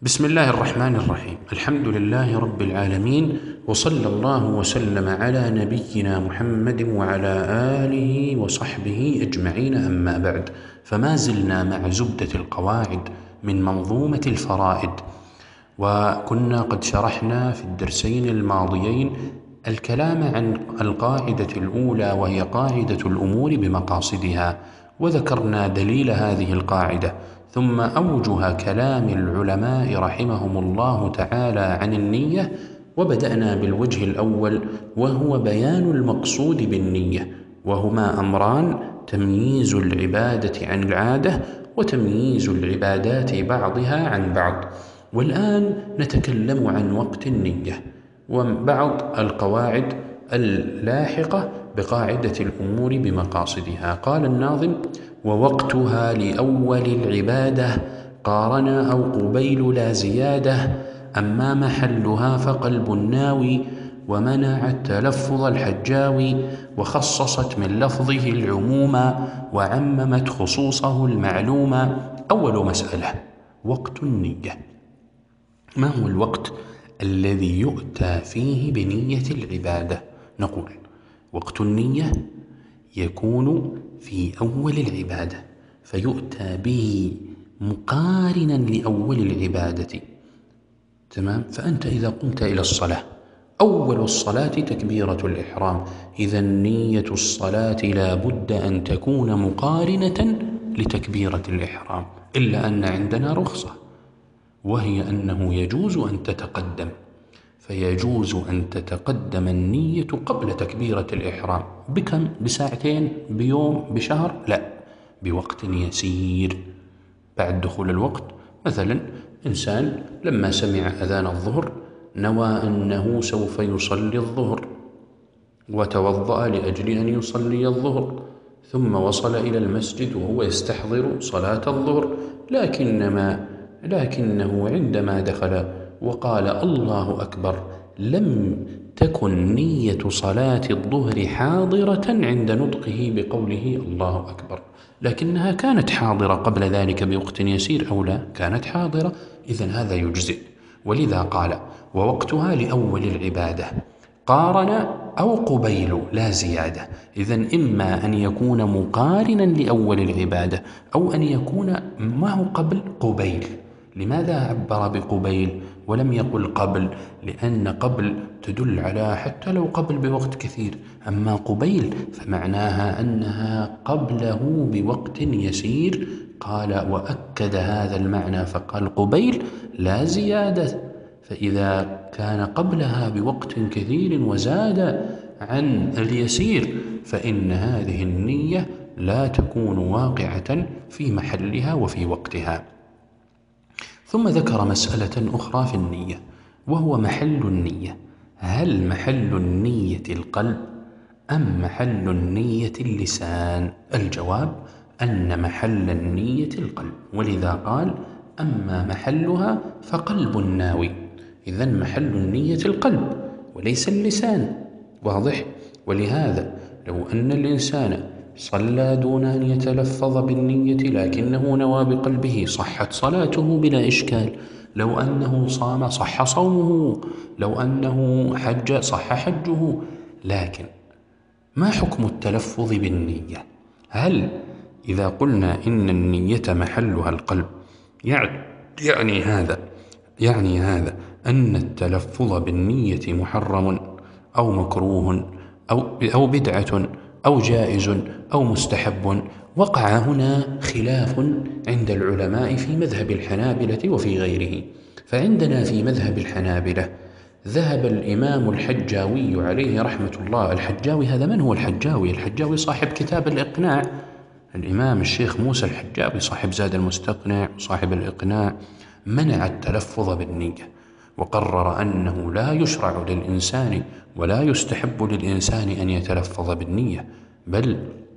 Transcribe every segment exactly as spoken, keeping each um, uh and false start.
بسم الله الرحمن الرحيم. الحمد لله رب العالمين، وصلى الله وسلم على نبينا محمد وعلى آله وصحبه أجمعين، أما بعد. فما زلنا مع زبدة القواعد من منظومة الفرائد، وكنا قد شرحنا في الدرسين الماضيين الكلام عن القاعدة الأولى، وهي قاعدة الأمور بمقاصدها، وذكرنا دليل هذه القاعدة، ثم أوجه كلام العلماء رحمهم الله تعالى عن النية، وبدأنا بالوجه الأول وهو بيان المقصود بالنية، وهما أمران: تمييز العبادة عن العادة، وتمييز العبادات بعضها عن بعض. والآن نتكلم عن وقت النية وبعض القواعد اللاحقة بقاعدة الأمور بمقاصدها. قال الناظم: ووقتها لأول العبادة قارن أو قبيل لا زيادة، أما محلها فقلب الناوي، ومنع التلفظ الحجاوي، وخصصت من لفظه العموم، وعممت خصوصه المعلوم. أول مسألة: وقت النية. ما هو الوقت الذي يؤتى فيه بنية العبادة؟ نقول: وقت النية يكون في أول العبادة، فيؤتى به مقارنا لأول العبادة. تمام؟ فأنت إذا قمت إلى الصلاة، أول الصلاة تكبيرة الإحرام، إذا نية الصلاة لا بد أن تكون مقارنة لتكبيرة الإحرام، إلا أن عندنا رخصة، وهي أنه يجوز أن تتقدم، فيجوز أن تتقدم النية قبل تكبيرة الإحرام بكم؟ بساعتين، بيوم، بشهر؟ لا، بوقت يسير بعد دخول الوقت. مثلا إنسان لما سمع أذان الظهر نوى أنه سوف يصلي الظهر، وتوضأ لأجل أن يصلي الظهر، ثم وصل إلى المسجد وهو يستحضر صلاة الظهر، لكنما لكنه عندما دخل وقال الله أكبر لم تكن نية صلاة الظهر حاضرة عند نطقه بقوله الله أكبر، لكنها كانت حاضرة قبل ذلك بوقت يسير أو لا؟ كانت حاضرة، إذن هذا يجزئ. ولذا قال: ووقتها لأول العبادة قارن أو قبيل لا زيادة. إذن إما أن يكون مقارنا لأول العبادة، أو أن يكون ما هو قبل قبيل. لماذا عبر بقبيل ولم يقل قبل؟ لأن قبل تدل على حتى لو قبل بوقت كثير، أما قبيل فمعناها أنها قبله بوقت يسير. قال: وأكد هذا المعنى فقال: قبيل لا زيادة. فإذا كان قبلها بوقت كثير وزاد عن اليسير، فإن هذه النية لا تكون واقعة في محلها وفي وقتها. ثم ذكر مسألة أخرى في النية، وهو محل النية. هل محل النية القلب أم محل النية اللسان؟ الجواب: أن محل النية القلب، ولذا قال: أما محلها فقلب الناوي. إذن محل النية القلب وليس اللسان. واضح؟ ولهذا لو أن الإنسان صلى دون أن يتلفظ بالنية لكنه نوى بقلبه صحت صلاته بلا إشكال. لو أنه صام صح صومه، لو أنه حج صح حجه. لكن ما حكم التلفظ بالنية؟ هل إذا قلنا إن النية محلها القلب يعني هذا يعني هذا أن التلفظ بالنية محرم أو مكروه أو أو بدعة أو جائز أو مستحب؟ وقع هنا خلاف عند العلماء في مذهب الحنابلة وفي غيره. فعندنا في مذهب الحنابلة ذهب الإمام الحجاوي عليه رحمة الله. الحجاوي هذا من هو الحجاوي؟ الحجاوي صاحب كتاب الإقناع، الإمام الشيخ موسى الحجاوي صاحب زاد المستقنع وصاحب الإقناع. منع التلفظ بالنية، وقرر أنه لا يشرع للإنسان ولا يستحب للإنسان أن يتلفظ بالنية، بل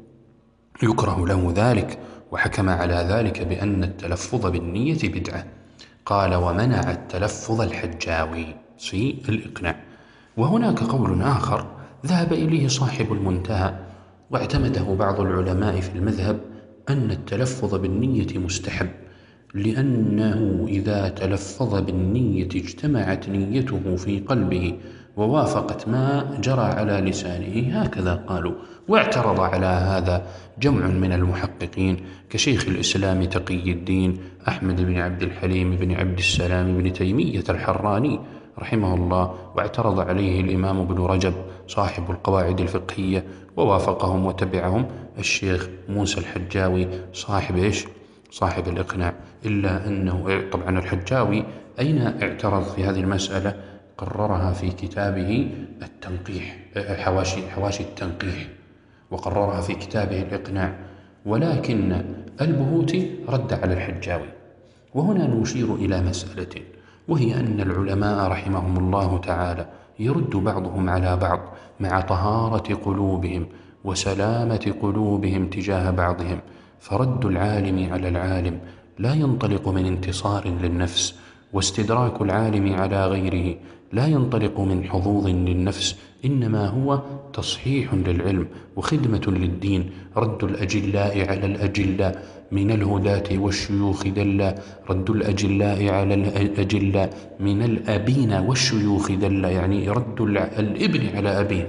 يكره له ذلك، وحكم على ذلك بأن التلفظ بالنية بدعة. قال: ومنع التلفظ الحجاوي في الإقناع. وهناك قول آخر ذهب إليه صاحب المنتهى واعتمده بعض العلماء في المذهب، أن التلفظ بالنية مستحب، لأنه إذا تلفظ بالنية اجتمعت نيته في قلبه ووافقت ما جرى على لسانه، هكذا قالوا. واعترض على هذا جمع من المحققين كشيخ الإسلام تقي الدين أحمد بن عبد الحليم بن عبد السلام بن تيمية الحراني رحمه الله، واعترض عليه الإمام ابن رجب صاحب القواعد الفقهية، ووافقهم وتبعهم الشيخ موسى الحجاوي صاحب إيش؟ صاحب الإقناع. إلا أنه طبعا الحجاوي أين اعترض في هذه المسألة؟ قررها في كتابه التنقيح، حواشي, حواشي التنقيح، وقررها في كتابه الإقناع. ولكن البهوتي رد على الحجاوي. وهنا نشير إلى مسألة، وهي أن العلماء رحمهم الله تعالى يرد بعضهم على بعض مع طهارة قلوبهم وسلامة قلوبهم تجاه بعضهم. فرد العالم على العالم لا ينطلق من انتصار للنفس، واستدراك العالم على غيره لا ينطلق من حظوظ للنفس، إنما هو تصحيح للعلم وخدمة للدين. رد الأجلاء على الأجلاء من الهداة والشيوخ دلا، رد الأجلاء على الأجلاء من الأبين والشيوخ دلا، يعني رد الابن على أبيه.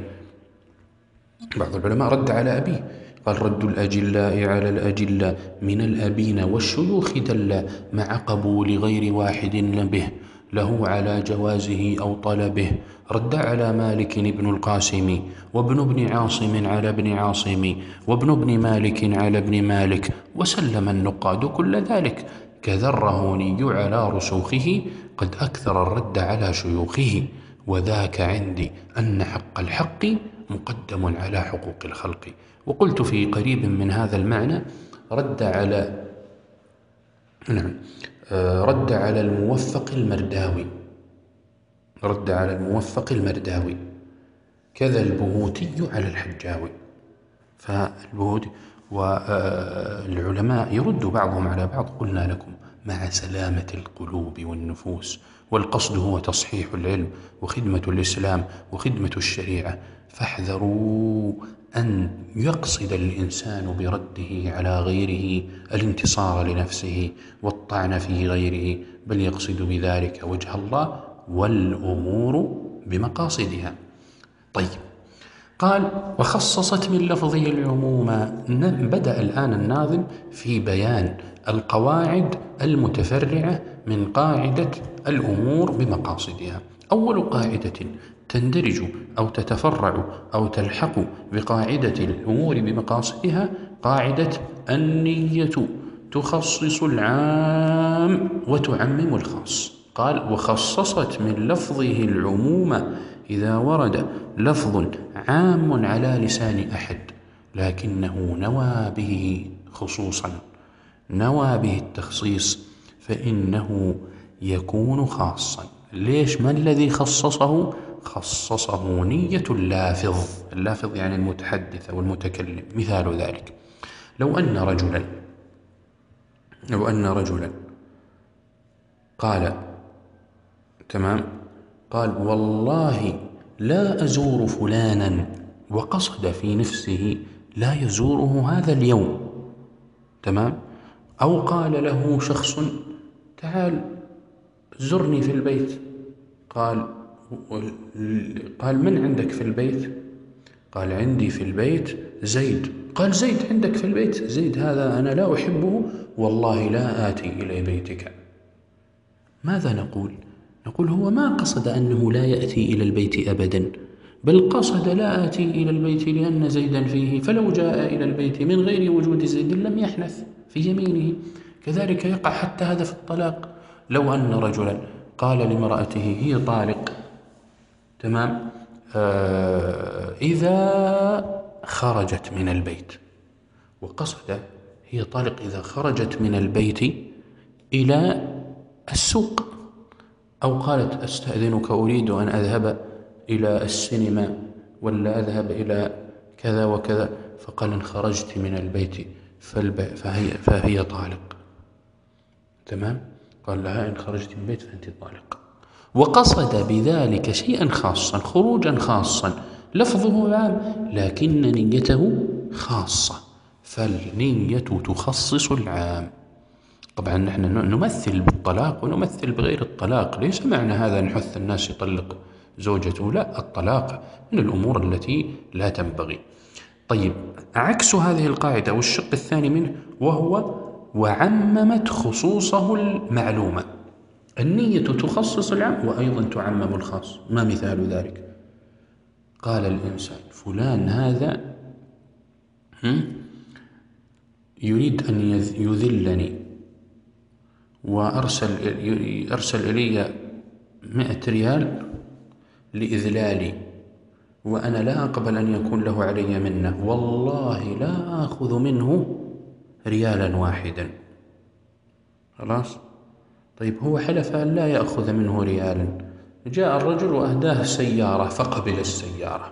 بعض العلماء رد على أبيه، قال رد الأجلاء على الأجلاء من الأبين والشيوخ دل، مع قبول غير واحد به له على جوازه أو طلبه. رد على مالك بن القاسم وابن ابن عاصم على ابن عاصم وابن ابن مالك على ابن مالك، وسلم النقاد كل ذلك. كذا الرهوني على رسوخه قد أكثر الرد على شيوخه، وذاك عندي أن حق الحق مقدم على حقوق الخلق. وقلت في قريب من هذا المعنى رد على نعم رد على الموفق المرداوي، رد على الموفق المرداوي، كذا البهوتي على الحجاوي. فالبهوتي والعلماء يرد بعضهم على بعض، قلنا لكم مع سلامة القلوب والنفوس، والقصد هو تصحيح العلم وخدمة الإسلام وخدمة الشريعة. فاحذروا أن يقصد الإنسان برده على غيره الانتصار لنفسه والطعن في غيره، بل يقصد بذلك وجه الله والأمور بمقاصدها. طيب، قال وخصصت من لفظه العموم. بدأ الآن الناظم في بيان القواعد المتفرعة من قاعدة الأمور بمقاصدها. أول قاعدة تندرج أو تتفرع أو تلحق بقاعدة الأمور بمقاصدها قاعدة النية تخصص العام وتعمم الخاص. قال وخصصت من لفظه العموم إذا ورد لفظ عام على لسان أحد لكنه نوى به خصوصا، نوى به التخصيص، فإنه يكون خاصا. ليش؟ ما الذي خصصه؟ خصصه نية اللافظ. اللافظ يعني المتحدث أو المتكلم. مثال ذلك لو أن رجلا لو أن رجلا قال تمام قال والله لا أزور فلانا، وقصد في نفسه لا يزوره هذا اليوم، تمام. أو قال له شخص تعال زرني في البيت، قال قال من عندك في البيت؟ قال عندي في البيت زيد. قال زيد عندك في البيت؟ زيد هذا أنا لا أحبه، والله لا آتي إلى بيتك. ماذا نقول؟ نقول هو ما قصد أنه لا يأتي إلى البيت أبدا، بل قصد لا آتي إلى البيت لأن زيدا فيه، فلو جاء إلى البيت من غير وجود زيد لم يحنث في يمينه. كذلك يقع حتى هذا في الطلاق. لو أن رجلا قال لامرأته هي طالق، تمام، آه إذا خرجت من البيت، وقصد هي طالق إذا خرجت من البيت إلى السوق، أو قالت أستأذنك أريد أن أذهب إلى السينما ولا أذهب إلى كذا وكذا، فقال إن خرجت من البيت فهي, فهي طالق، تمام. قال لها إن خرجت من البيت فأنت طالق، وقصد بذلك شيئا خاصا، خروجا خاصا، لفظه عام لكن نيته خاصة، فالنية تخصص العام. طبعا نحن نمثل بالطلاق ونمثل بغير الطلاق، ليس معنى هذا نحث الناس يطلق زوجته، لا، الطلاق من الأمور التي لا تنبغي. طيب، عكس هذه القاعدة والشق الثاني منه وهو وعممت خصوصه المعلومة. النية تخصص العام وأيضا تعمم الخاص. ما مثال ذلك؟ قال الإنسان فلان هذا يريد أن يذلني وأرسل أرسل إلي مئة ريال لإذلالي، وأنا لا أقبل أن يكون له علي منه، والله لا أخذ منه ريالا واحدا. خلاص؟ طيب، هو حلف أن لا يأخذ منه ريالا، جاء الرجل وأهداه سيارة فقبل السيارة،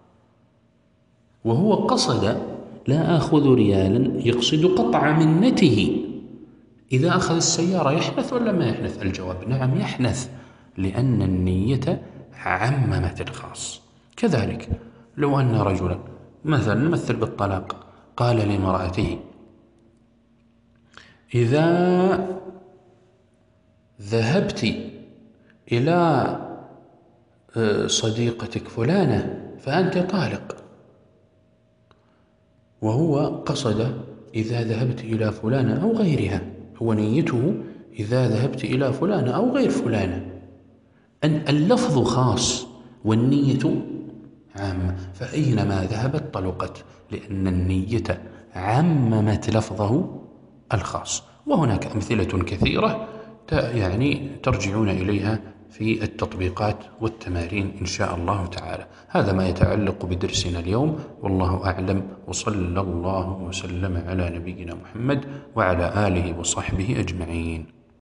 وهو قصد لا أخذ ريالا، يقصد قطع منته. إذا أخذ السيارة يحنث ولا ما يحنث؟ الجواب نعم يحنث، لأن النية عممت الخاص. كذلك لو أن رجلا مثلا، نمثل بالطلاق، قال لامرأته إذا ذهبت إلى صديقتك فلانة فأنت طالق، وهو قصد إذا ذهبت إلى فلانة أو غيرها، هو نيته إذا ذهبت إلى فلانة أو غير فلانة، أن اللفظ خاص والنية عامة، فأينما ذهبت طلقت، لأن النية عممت لفظه الخاص. وهناك أمثلة كثيرة يعني ترجعون إليها في التطبيقات والتمارين إن شاء الله تعالى. هذا ما يتعلق بدرسنا اليوم، والله أعلم، وصلى الله وسلم على نبينا محمد وعلى آله وصحبه أجمعين.